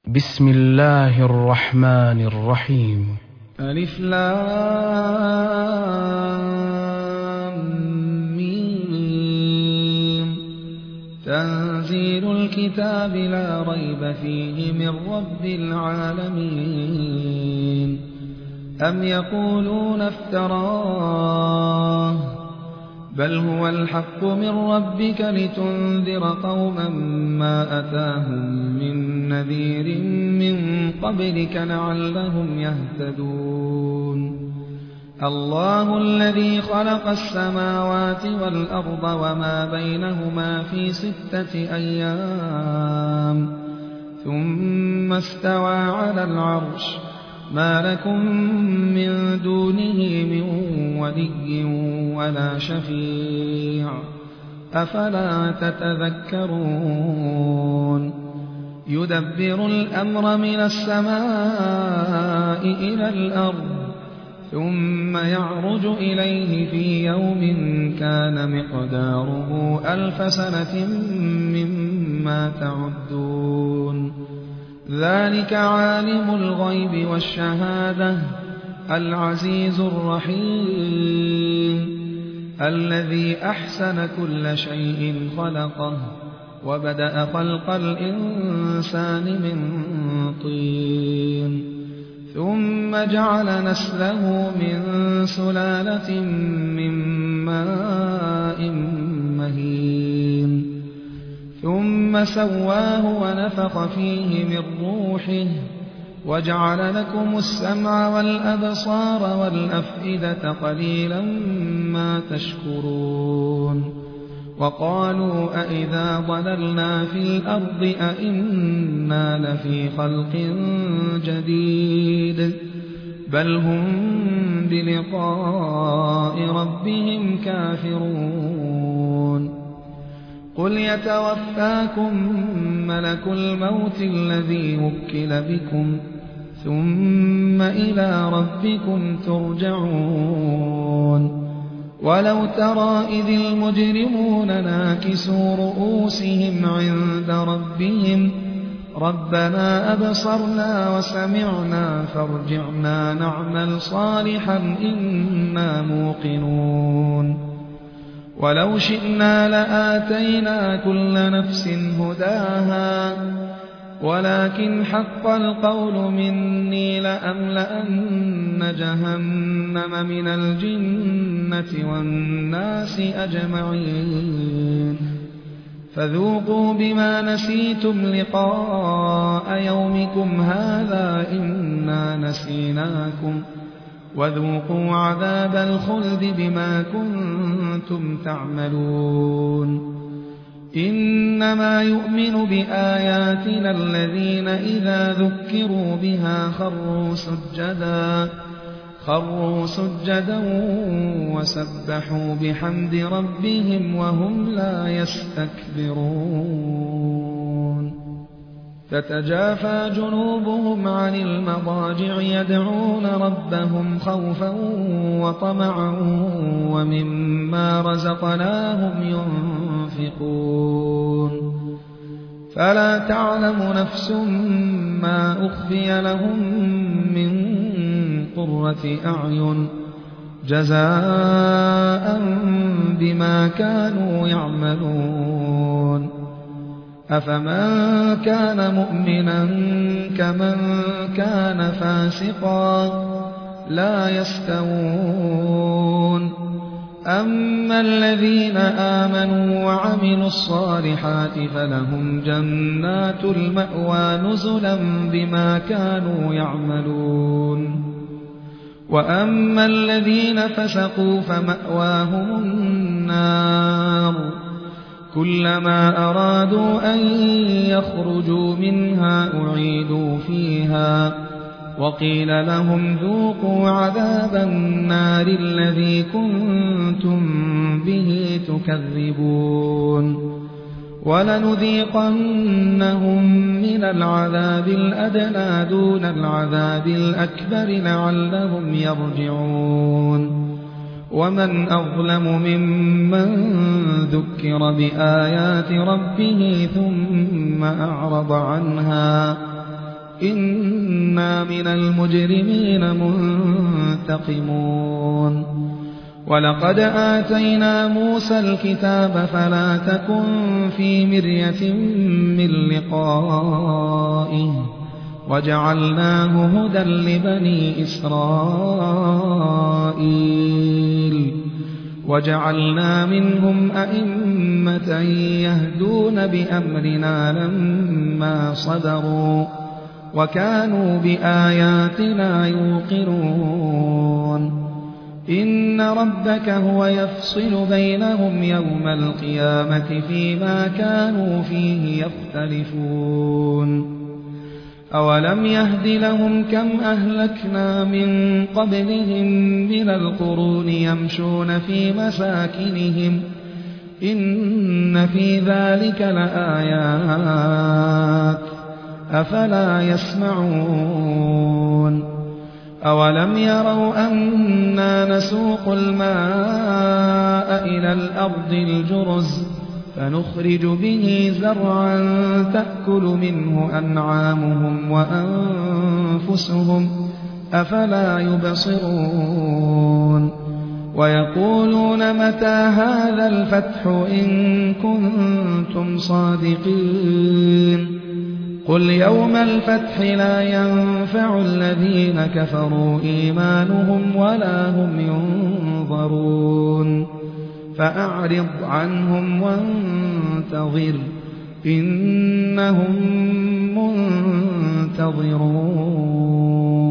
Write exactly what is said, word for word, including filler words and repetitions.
بسم الله الرحمن الرحيم. ألف لام ميم. تنزيل الكتاب لا ريب فيه من رب العالمين. أم يقولون افتراه بل هو الحق من ربك لتنذر قوما ما أتاهم من نذير من قبلك لعلهم يهتدون. الله الذي خلق السماوات والأرض وما بينهما في ستة أيام ثم استوى على العرش ما لكم من دونه من ولي ولا شفيع أفلا تتذكرون. يدبر الأمر من السماء إلى الأرض ثم يعرج إليه في يوم كان مقداره ألف سنة مما تعدون. ذلك عالم الغيب والشهادة العزيز الرحيم الذي أحسن كل شيء خلقه وبدأ خلق الإنسان من طين ثم جعل نسله من سلالة من ماء مهين ثم سواه ونفخ فيه من روحه وجعل لكم السمع والأبصار والأفئدة قليلا ما تشكرون. وقالوا أئذا ضللنا في الأرض أئنا لفي خلق جديد بل هم بلقاء ربهم كافرون. قل يتوفاكم ملك الموت الذي وكل بكم ثم إلى ربكم ترجعون. ولو ترى إذ المجرمون ناكسوا رؤوسهم عند ربهم ربنا أبصرنا وسمعنا فارجعنا نعمل صالحا إنا موقنون. ولو شئنا لآتينا كل نفس هداها ولكن حق القول مني لأملأن جهنم من الجنة والناس أجمعين. فذوقوا بما نسيتم لقاء يومكم هذا إنا نسيناكم وذوقوا عذاب الخلد بما كنتم تعملون. إنما يؤمن بآياتنا الذين إذا ذكروا بها خروا سجدا خروا سجدا وسبحوا بحمد ربهم وهم لا يستكبرون. تتجافى جنوبهم عن المضاجع يدعون ربهم خوفا وطمعا ومما رزقناهم ينفقون. فلا تعلم نفس ما أخفي لهم من قرة أعين جزاء بما كانوا يعملون. أفمن كان مؤمنا كمن كان فاسقا لا يستوون. أما الذين آمنوا وعملوا الصالحات فلهم جنات المأوى نزلا بما كانوا يعملون. وأما الذين فسقوا فمأواهم النار كلما أرادوا أن يخرجوا منها أعيدوا فيها وقيل لهم ذوقوا عذاب النار الذي كنتم به تكذبون. ولنذيقنهم من العذاب الأدنى دون العذاب الأكبر لعلهم يرجعون. ومن أظلم ممن ذكر بآيات ربه ثم أعرض عنها إنا من المجرمين منتقمون ولقد آتينا موسى الكتاب فلا تكن في مرية من لقائه وجعلناه هدى لبني إسرائيل وجعلنا منهم أئمة يهدون بأمرنا لما صبروا وكانوا بآياتنا يوقنون إن ربك هو يفصل بينهم يوم القيامة فيما كانوا فيه يختلفون أولم يهد لهم كم أهلكنا من قبلهم من القرون يمشون في مساكنهم إن في ذلك لآيات أفلا يسمعون أولم يروا أنا نسوق الماء إلى الأرض الجرز فنخرج به زرعا تأكل منه أنعامهم وأنفسهم أفلا يبصرون ويقولون متى هذا الفتح إن كنتم صادقين قل يوم الفتح لا ينفع الذين كفروا إيمانهم ولا هم ينظرون فأعرض عنهم وانتظر إنهم منتظرون